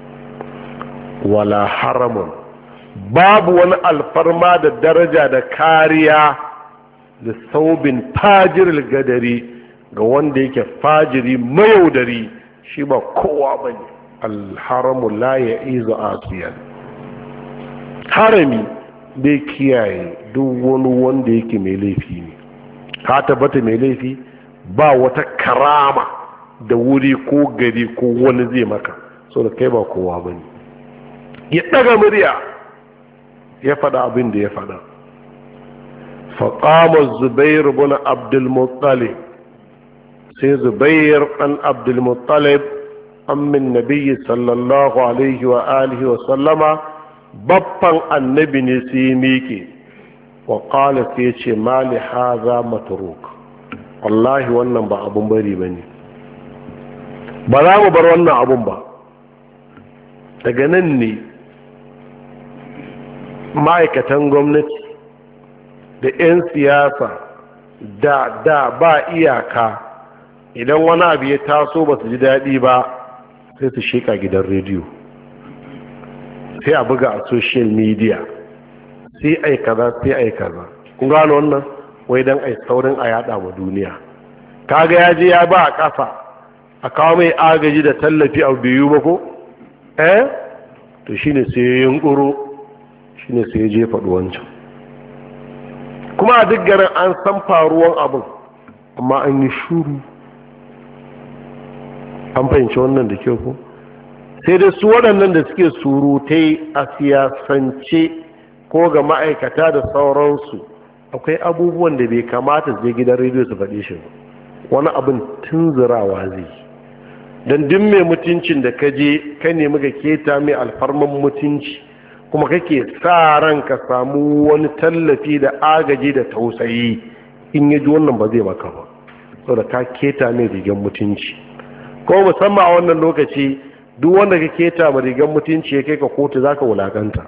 wala haramun babu wani alfarma da daraja da kariya da saubin fajiril gadari ga wanda yake fajiri mayaudari shi ba kowa ba ne alharamu la ya izo asiyan harami bai kiyaye duk wani wanda yake mai laifi ne ka tabbata mai laifi ba wata karama da wuri ko gari ko wani zai maka so da kai ba kowa ba ne ya daga murya ya faɗa abin da ya faɗa faƙamar zubair bin abdulmuttalib sai zubair ɗan abdulmuttalib ammin nabiyyi sallallahu alaihi wa alihi wa sallama babban annabi ne sai miƙe wa ƙala sai ce mali haza matruk wallahi wannan ba abun bari ba ne ba za mu bar wannan abun ba daga nan ne ma'aikatan gwamnati da 'yan siyasa da ba iyaka idan wani abu ya taso ba su ji daɗi ba sai su sheka gidan rediyo sai a buga a social media sai ai kaza sai ai kaza kun gano wannan wai don ai saurin a yada wa duniya. Kaga ya je ya ba a ƙasa a kawo mai agaji da tallafi a biyu ba ko to shine sai ya yunkuro, shine sai ya je faɗi wancan. Kuma a duk garin an san faruwan abin amma an yi shuru. An fahimci wannan da kyau ko? Sai dai su waɗannan da suke surutai a siyasance ko ga ma'aikata da sauransu, akwai abubuwan da bai kamata zai gidan rediyo su faɗi shi ba. Wani abin tunzurawa zai yi. Don duk mai mutuncin da ka je ka nemi ka keta mai alfarman mutunci, kuma kake sa ran ka samu wani tallafi da agaji da tausayi, in ya ji wannan ba zai maka ba, saboda ka keta mai rigar mutunci. Ko musamman a wannan lokaci, duk wanda ka keta ma rigar mutunci ya kai ka kotu za ka wulakanta.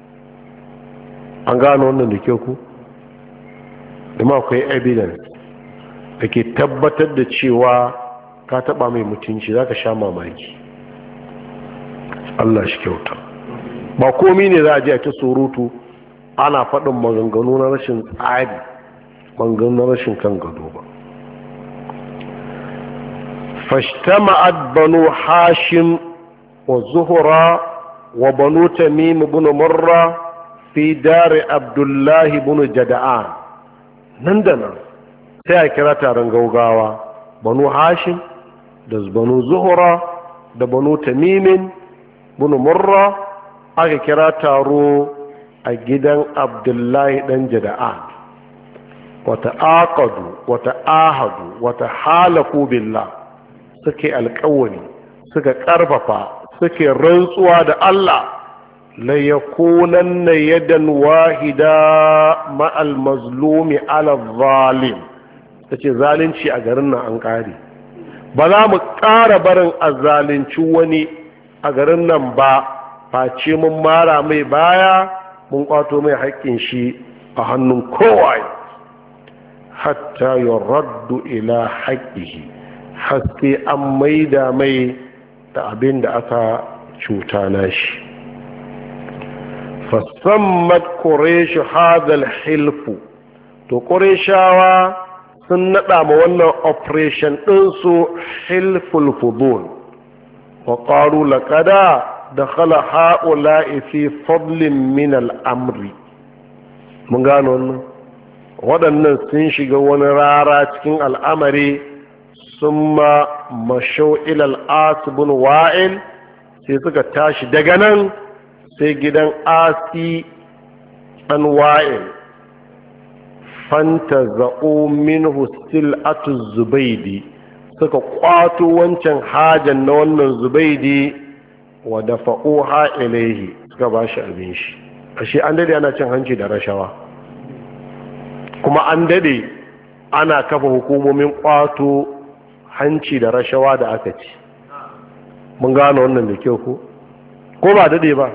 An gano wannan da kyau ku? Dama akwai evidence da ke tabbatar da cewa ka taba mai mutunci, za ka sha mamaki. Allah shi kyauta. Ba komi ne za a ji a ta surutu ana faɗin maganganu na rashin tsari, maganganu na rashin kan gado ba. فاجتمعت بنو هاشم وزهرة وبنو تميم بن مرة في دار عبد الله بن جدعان. نندنا سيكرا تارن غوغاوا بنو هاشم دز بنو زهرة da banu tamimin bunu murra aka kira taro a gidan abdullahi dan jada'an. Wata aqadu wata ahadu wata halaku billah, suke alƙawari, suka ƙarfafa, suke rantsuwa da Allah, la yakunanna yadan wahida ma'al mazlumi ala zalim. Tace zalunci a garin nan an ƙare, ba za mu ƙara barin azzalunci wani a garin nan ba, face mun mara mai baya, mun ƙwato mai haƙƙin shi a hannun kowa, hatta yuraddu ila haqqihi, haske an maida mai da abin da aka cuta na shi. fasammat quraish hadal hilfu, to qurayshawa sun nada ma wannan operation ɗinsu hilful fudul, wa qalu laqada dakhala haula'i fi fadlin min al-amri. Mun gano wannan, waɗannan sun shiga wani rara cikin al'amari. Summa mashau ilal asibin wa'il, sai suka tashi daga nan sai gidan asi ɗan wa'il. Fanta za'o min hustil atu zubaidi, suka kwato wancan hajan na wannan zubaidi wa dafa'o ha'ilaihi, suka ba shi abin shi. Ashe an dade ana cin hanci da rashawa, kuma an dade ana kafa hukumomin kwato hanci da rashawa da aka ci. Mun gano wannan da kyau ko ba dade ba?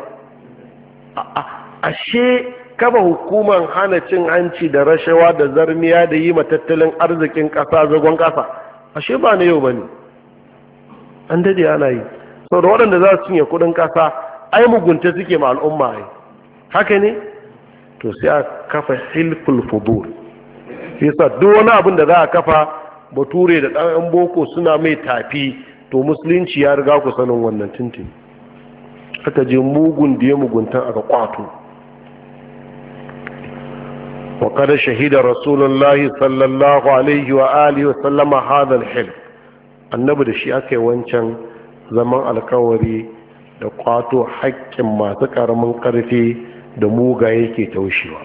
Ashe kafa hukuman hana cin hanci da rashawa da zarmiya da yi matattalin arzikin ƙasa zagon ƙasa, ashe ba na yau ba ne, an dade ana yi. Sau da waɗanda za su cinye kuɗin ƙasa ai mugunta suke ma al'umma ai, haka ne? To sai a kafa hilful fudul, sai sa duk wani abin da za a kafa bature da ɗan boko suna mai tafi, to musulunci ya riga ku sanin wannan tintin. Aka je mugun da ya muguntan aka kwato. wa kada shahida rasulullahi sallallahu alaihi wa alihi wa sallama hadal hilf, annabi da shi aka yi wancan zaman alkawari da kwato haƙƙin masu ƙaramin ƙarfi da mugaye ke taushewa.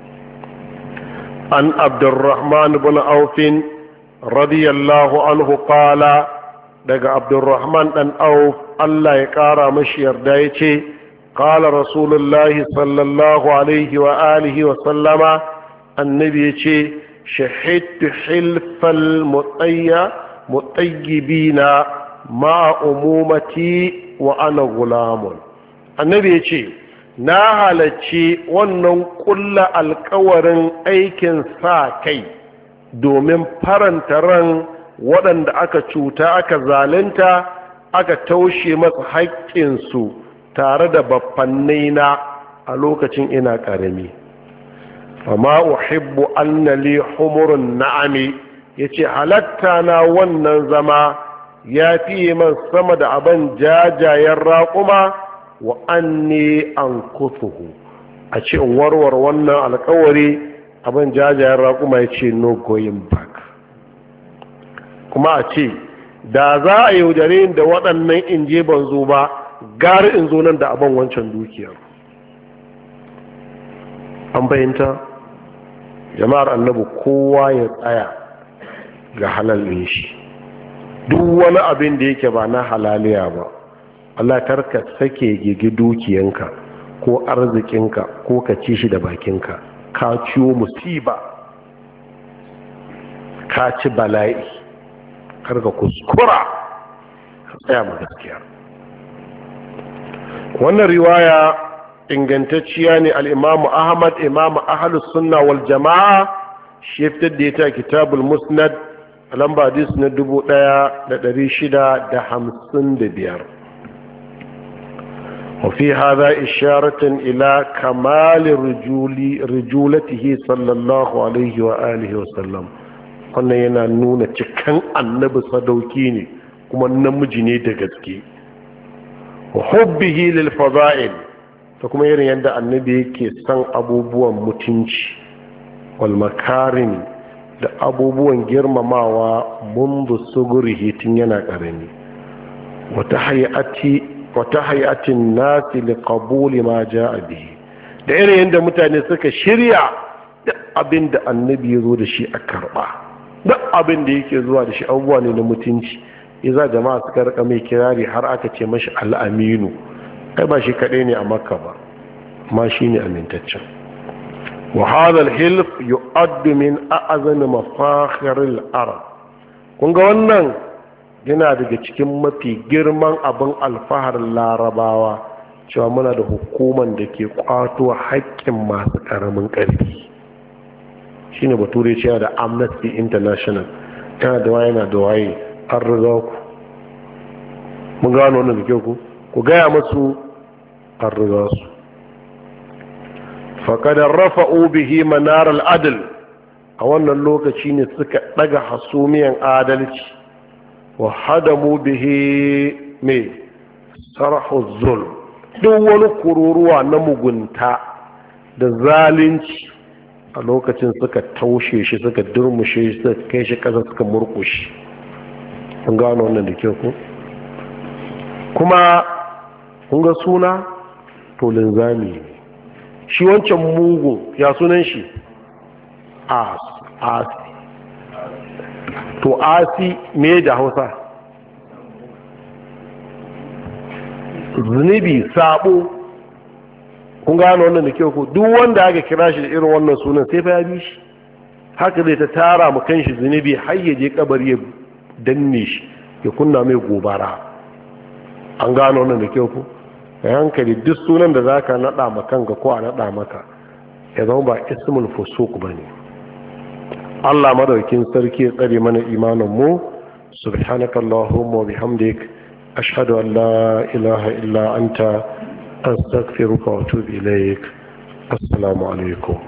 an abdurrahman bin aufin radiyallahu anhu qala, daga abdurrahman dan auf Allah ya kara mashi yarda yace qala rasulullahi sallallahu alaihi wa alihi wa sallama, annabi yace shahidtu hilfal mutayyibina ma umumati wa ana gulamun. Annabi yace na halarci wannan kulla alkawarin aikin sa kai domin faranta ran waɗanda aka cuta, aka zalunta, aka taushe masu haƙƙinsu tare da baffannaina a lokacin ina ƙarami. amma uhibbu anna li humurun na'ami yace halatta na wannan zama ya fiye man sama da abin jajayen raƙuma wa anni ankutuhu a ce in warware wannan alƙawari abin jajayen raƙuma ya ce no going back. kuma a ce da za a yaudare da waɗannan in je ban zo ba gari in zo nan da abin wancan dukiyar. An fahimta jama'ar annabi kowa ya tsaya ga halal ɗin shi, duk wani abin da yake ba na halaliya ba Allah karka sake gigi dukiyanka ko arzikinka ko ka ci shi da bakinka, ka ciwo musiba, ka ci bala'i, karka kuskura ka tsaya ma gaskiya. wannan riwaya ingantacciya ne. al-imamu ahmad, imamu ahlus sunna wal jama'a, shi ya fitar da ita kitabul musnad a lamba hadis na 1655. وفي هذا إشارة إلى كمال رجولته صلى الله عليه وآله وسلم. wannan yana nuna cikin annabi sadauki ne kuma namiji ne da gaske. wa hubbihi lil fada'il, ta kuma irin yadda annabi yake san abubuwan mutunci wal makarim da abubuwan girmamawa mundu sugurihi tun yana karami. wata hayatin nasi li qabuli ma jaa bihi, da irin yadda mutane suka shirya duk abin da annabi ya zo da shi a karba, duk abin da yake zuwa da shi abubuwa ne na mutunci. iza jama'a suka rika mai kirari har aka ce mashi al'aminu. kai ba shi kadai ne a makka ba, ma shi ne amintaccen. wa hadha al-hilf yu'addu min a'zami mafakhir al-arab. kun ga wannan yana daga cikin mafi girman abin alfaharin larabawa, cewa muna da hukuman da ke kwato haƙƙin masu ƙaramin ƙarfi. shine bature cewa da Amnesty International, yana da waye, yana da waye, an riga ku. mun gano wannan da kyau ku gaya masu an riga su. faƙadar rafa'u bihi manar al'adil, a wannan lokaci ne suka ɗaga hasumiyan adalci. wa hadamu bihi mai sarhu zulm, duk wani kururuwa na mugunta da zalunci a lokacin suka taushe shi, suka durmushe shi, suka kai shi ƙasa, suka murƙushe. kun gano wannan da kyau ku. kuma kun ga suna to linzami ne. shi wancan mugu ya sunan shi asi. to asi me da hausa? zunubi, sabo. kun gano wannan da kyau ku. duk wanda aka kira shi da irin wannan sunan sai fa ya bi shi. haka zai ta tara mu kanshi zunubi har ya je kabari ya danne shi, ya kunna mai gobara. an gano wannan da kyau ku. ka hankali, duk sunan da zaka nada ma kanka ko a nada maka ya zama ba ismul fusuq bane. Allah madaukin sarki ya tsare mana imanin mu. subhanakallahumma wa bihamdik ashhadu an la ilaha illa anta astaghfiruka wa atubu ilaik. assalamu alaikum.